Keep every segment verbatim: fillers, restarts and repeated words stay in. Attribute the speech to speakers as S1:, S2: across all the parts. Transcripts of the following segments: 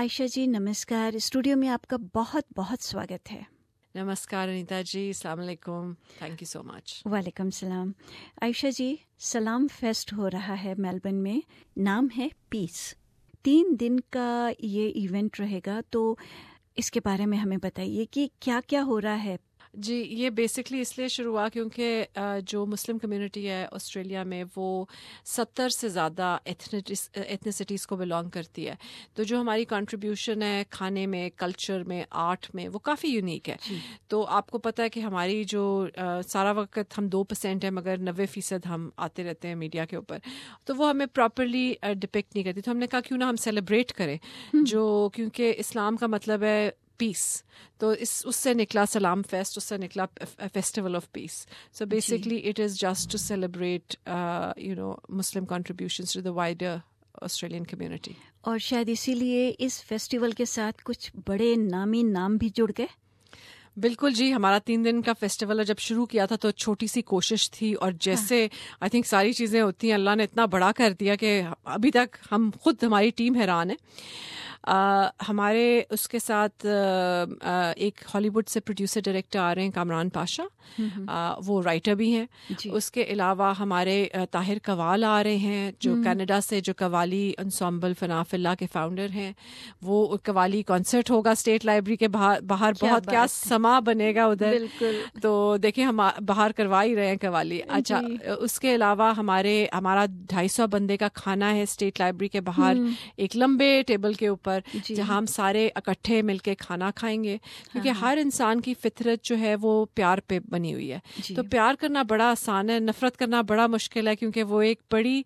S1: आयशा जी नमस्कार, स्टूडियो में आपका बहुत बहुत स्वागत है।
S2: नमस्कार अनीता जी, अस्सलाम वालेकुम, थैंक यू सो मच।
S1: वालेकुम सलाम। आयशा जी, सलाम फेस्ट हो रहा है मेलबर्न में, नाम है पीस। तीन दिन का ये इवेंट रहेगा, तो इसके बारे में हमें बताइए कि क्या क्या हो रहा है।
S2: जी, ये बेसिकली इसलिए शुरू हुआ क्योंकि जो मुस्लिम कम्युनिटी है ऑस्ट्रेलिया में वो सत्तर से ज़्यादा एथनिसिटीज़ को बिलोंग करती है। तो जो हमारी कंट्रीब्यूशन है खाने में, कल्चर में, आर्ट में, वो काफ़ी यूनिक है। तो आपको पता है कि हमारी जो आ, सारा वक्त हम दो परसेंट है मगर नब्बे फ़ीसद हम आते रहते हैं मीडिया के ऊपर, तो वो हमें प्रॉपरली डिपिक्ट नहीं करती। तो हमने कहा क्यों ना हम सेलिब्रेट करें, जो क्योंकि इस्लाम का मतलब है पीस, तो इस उससे निकला सलाम फेस्ट, उससे निकला festival of peace. So basically it is just to celebrate you know Muslim contributions to the wider Australian community.
S1: और शायद इसीलिए इस फेस्टिवल के साथ कुछ बड़े नामी नाम भी जुड़ गए।
S2: बिल्कुल जी, हमारा तीन दिन का फेस्टिवल जब शुरू किया था तो छोटी सी कोशिश थी, और जैसे आई थिंक सारी चीज़ें होती हैं, अल्लाह ने इतना बड़ा कर दिया कि अभी तक हम खुद, हमारी टीम हैरान है। Uh, हमारे उसके साथ uh, uh, एक हॉलीवुड से प्रोड्यूसर डायरेक्टर आ रहे हैं, कामरान पाशा, uh, वो राइटर भी हैं। उसके अलावा हमारे uh, ताहिर कवाल आ रहे हैं, जो कनाडा से, जो कवाली अंसम्बल फनाफिल्ला के फाउंडर हैं। वो कवाली कॉन्सर्ट होगा स्टेट लाइब्रेरी के बाहर, बाहर क्या बहुत क्या समा बनेगा उधर। तो देखिए हम बाहर करवा ही रहे हैं कवाली। अच्छा, उसके अलावा हमारे हमारा ढाई सौ बंदे का खाना है स्टेट लाइब्रेरी के बाहर, एक लंबे टेबल के ऊपर, जहां हम सारे इकट्ठे मिलके खाना खाएंगे, क्योंकि हाँ, हर इंसान की फितरत जो है वो प्यार पे बनी हुई है। तो प्यार करना बड़ा आसान है, नफरत करना बड़ा मुश्किल है, क्योंकि वो एक बड़ी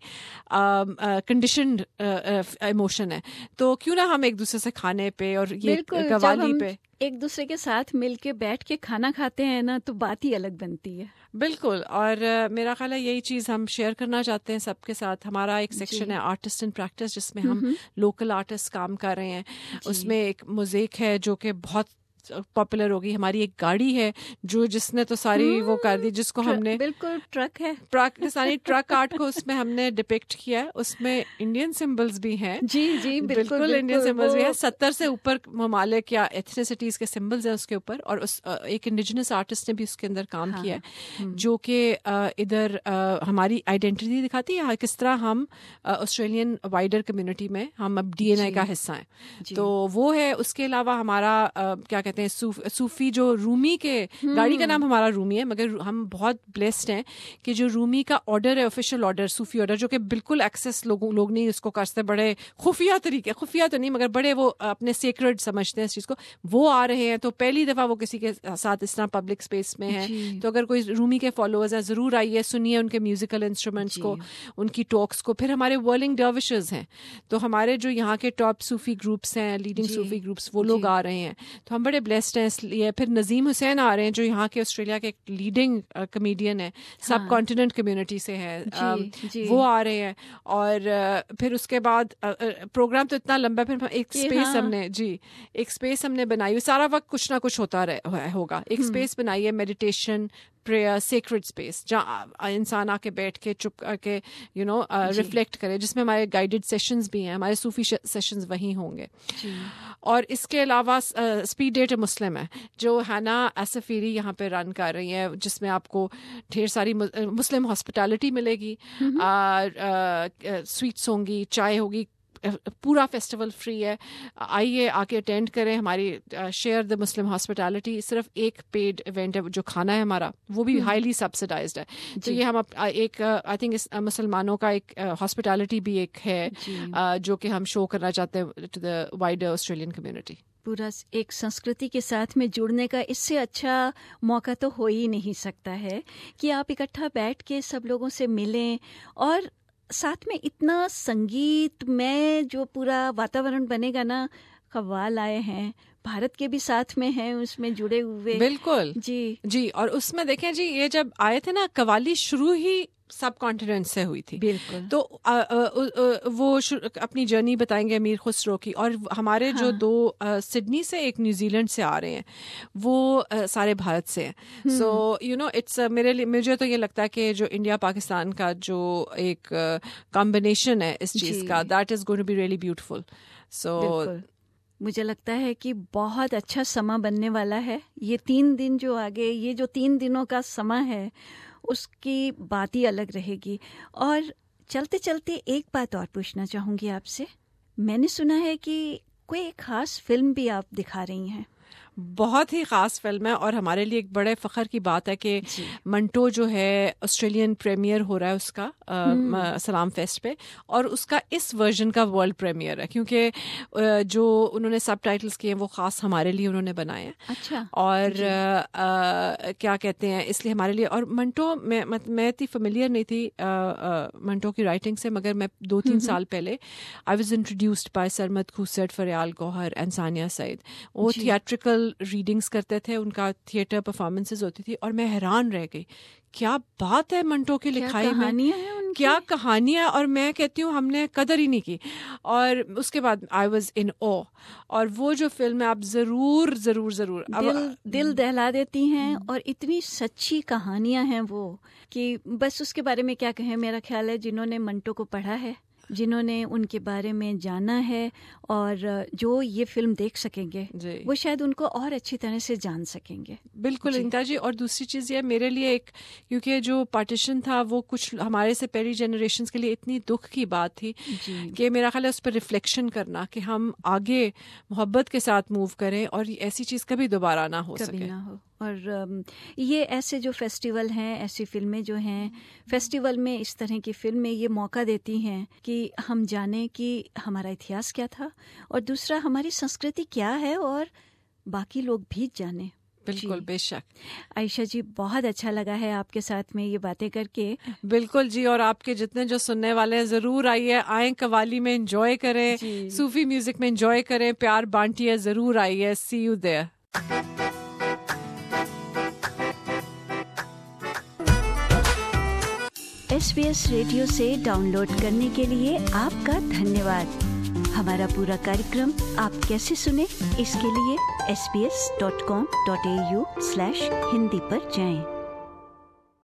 S2: कंडीशनड इमोशन है। तो क्यों ना हम एक दूसरे से खाने पे और ये कवाली पे
S1: एक दूसरे के साथ मिलके बैठ के खाना खाते हैं ना, तो बात ही अलग बनती है।
S2: बिल्कुल। और uh, मेरा ख्याल है यही चीज़ हम शेयर करना चाहते हैं सबके साथ। हमारा एक सेक्शन है आर्टिस्ट इन प्रैक्टिस, जिसमें हम लोकल आर्टिस्ट काम कर रहे हैं। उसमें एक मोज़ेक है जो कि बहुत पॉपुलर होगी। हमारी एक गाड़ी है जो जिसने तो सारी वो कर दी, जिसको हमने
S1: बिल्कुल ट्रक है,
S2: पाकिस्तानी ट्रक आर्ट को उसमें हमने डिपिक्ट किया है। उसमें इंडियन सिंबल्स भी हैं।
S1: जी जी बिल्कुल,
S2: बिल्कुल इंडियन सिंबल्स भी हैं। सत्तर से ऊपर ममालिक या एथनिसिटीज के सिंबल्स हैं उसके ऊपर, और उस एक इंडिजिनस आर्टिस्ट ने भी उसके अंदर काम हाँ, किया है, जो कि इधर हमारी आइडेंटिटी दिखाती है, किस तरह हम ऑस्ट्रेलियन वाइडर कम्युनिटी में हम अब डीएनए का हिस्सा हैं। तो वो है। उसके अलावा हमारा क्या कहते हैं, सूफ, सूफी जो रूमी के, गाड़ी का नाम हमारा रूमी है, मगर हम बहुत ब्लेस्ड हैं कि जो रूमी का ऑर्डर है, ऑफिशियल ऑर्डर, सूफी ऑर्डर, जो कि बिल्कुल एक्सेस लोग लोग नहीं इसको करते, बड़े खुफिया तरीके, खुफिया तो नहीं मगर बड़े वो अपने सेक्रेड समझते हैं इस चीज़ को, वो आ रहे हैं। तो पहली दफ़ा वो किसी के साथ इस तरह पब्लिक स्पेस में है। तो अगर कोई रूमी के फॉलोअर्स हैं, ज़रूर आइए, सुनिए उनके म्यूजिकल इंस्ट्रूमेंट्स को, उनकी टॉक्स को। फिर हमारे वर्लिंग डर्विशेस हैं, तो हमारे जो यहाँ के टॉप सूफी ग्रुप्स हैं, लीडिंग सूफी ग्रुप्स, वो लोग आ रहे हैं। तो हम बड़े ब्लेस्ड हैं इसलिए। फिर नजीम हुसैन आ रहे हैं, जो यहाँ के ऑस्ट्रेलिया के एक लीडिंग कमेडियन है, सब कॉन्टिनेंट कम्युनिटी से है, वो आ रहे हैं। और uh, फिर उसके बाद प्रोग्राम uh, तो इतना लंबा, फिर एक स्पेस हाँ. हमने जी एक स्पेस हमने बनाई, सारा वक्त कुछ ना कुछ होता रहे होगा। एक स्पेस बनाई है, मेडिटेशन, प्रेयर, सेक्रेड स्पेस, जहाँ इंसान आके बैठ के चुप करके यू नो रिफ्लेक्ट करे, जिसमें हमारे गाइडेड सेशंस भी हैं, हमारे सूफी सेशंस वहीं होंगे। और इसके अलावा स्पीड डेट मुस्लिम है, जो हैना असफीरी यहाँ पे रन कर रही है, जिसमें आपको ढेर सारी मुस्लिम हॉस्पिटैलिटी मिलेगी, स्वीट्स होंगी, चाय होगी, पूरा फेस्टिवल फ्री है। आइए, आके अटेंड करें हमारी शेयर द मुस्लिम हॉस्पिटैलिटी। सिर्फ एक पेड इवेंट है, जो खाना है हमारा वो भी हाईली सब्सिडाइज्ड है। तो ये हम एक आई थिंक इस मुसलमानों का एक हॉस्पिटैलिटी भी एक है, जो कि हम शो करना चाहते हैं to the wider Australian community.
S1: पूरा एक संस्कृति के साथ में जुड़ने का इससे अच्छा मौका तो हो ही नहीं सकता है कि आप इकट्ठा बैठ के सब लोगों से मिलें, और साथ में इतना संगीत में जो पूरा वातावरण बनेगा ना। कव्वाल आए हैं, भारत के भी साथ में हैं, उसमें जुड़े हुए।
S2: बिल्कुल
S1: जी जी।
S2: और उसमें देखें जी, ये जब आए थे ना, कव्वाली शुरू ही सब कॉन्टिनेंट से हुई थी।
S1: बिल्कुल।
S2: तो आ, आ, आ, वो अपनी जर्नी बताएंगे अमीर खुसरो की। और हमारे हाँ। जो दो आ, सिडनी से, एक न्यूजीलैंड से आ रहे हैं, वो आ, सारे भारत से हैं। सो यू नो इट्स मेरे लिए, मुझे तो ये लगता है कि जो इंडिया पाकिस्तान का जो एक कॉम्बिनेशन है इस चीज़ का, that is going to be really beautiful. So
S1: मुझे लगता है कि बहुत अच्छा समय बनने वाला है। ये तीन दिन जो आगे, ये जो तीन दिनों का समय है, उसकी बात ही अलग रहेगी। और चलते चलते एक बात और पूछना चाहूँगी आपसे। मैंने सुना है कि कोई एक खास फिल्म भी आप दिखा रही हैं।
S2: बहुत ही ख़ास फिल्म है और हमारे लिए एक बड़े फ़ख्र की बात है कि मंटो जो है ऑस्ट्रेलियन प्रीमियर हो रहा है उसका आ, सलाम फेस्ट पे, और उसका इस वर्जन का वर्ल्ड प्रीमियर है, क्योंकि जो उन्होंने सब टाइटल्स किए हैं वो ख़ास हमारे लिए उन्होंने बनाए हैं।
S1: अच्छा।
S2: और आ, आ, क्या कहते हैं, इसलिए हमारे लिए। और मंटो मैं मैं इतनी फेमिलियर नहीं थी आ, आ, मंटो की राइटिंग से, मगर मैं दो तीन साल पहले I was introduced by Sarmad Khoosat, Fariyal Gohar and Sania Saeed. वो थिएट्रिकल रीडिंग्स करते थे, उनका थिएटर परफॉर्मेंसेस होती थी, और मैं हैरान रह गई, क्या बात है मंटो की लिखाई में, क्या कहानियां। और मैं कहती हूँ हमने कदर ही नहीं की। और उसके बाद आई वाज इन ऑ। और वो जो फिल्म है आप जरूर जरूर जरूर
S1: दिल, दिल दहला देती हैं, और इतनी सच्ची कहानियां हैं वो कि बस उसके बारे में क्या कहें। मेरा ख्याल है जिन्होंने मंटो को पढ़ा है, जिन्होंने उनके बारे में जाना है, और जो ये फिल्म देख सकेंगे वो शायद उनको और अच्छी तरह से जान सकेंगे।
S2: बिल्कुल इंता जी। और दूसरी चीज़ ये मेरे लिए एक, क्योंकि जो पार्टीशन था वो कुछ हमारे से पहली जनरेशन के लिए इतनी दुख की बात थी कि मेरा ख्याल है उस पर रिफ्लेक्शन करना कि हम आगे मोहब्बत के साथ मूव करें और ऐसी चीज़ कभी दोबारा ना हो
S1: कभी
S2: सके
S1: ना हो। और ये ऐसे जो फेस्टिवल हैं, ऐसी फिल्में जो हैं, फेस्टिवल में इस तरह की फिल्में ये मौका देती हैं कि हम जानें कि हमारा इतिहास क्या था, और दूसरा हमारी संस्कृति क्या है, और बाकी लोग भी जानें।
S2: बिल्कुल, बेशक।
S1: आयशा जी, बहुत अच्छा लगा है आपके साथ में ये बातें करके।
S2: बिल्कुल जी। और आपके जितने जो सुनने वाले हैं जरूर आइए, आए कवाली में एंजॉय करें, सूफी म्यूजिक में एंजॉय करें, प्यार बांटिए, जरूर आइए। See you there.
S1: S B S radio से डाउनलोड करने के लिए आपका धन्यवाद। हमारा पूरा कार्यक्रम आप कैसे सुने, इसके लिए S B S dot com dot A U slash Hindi पर जाएं।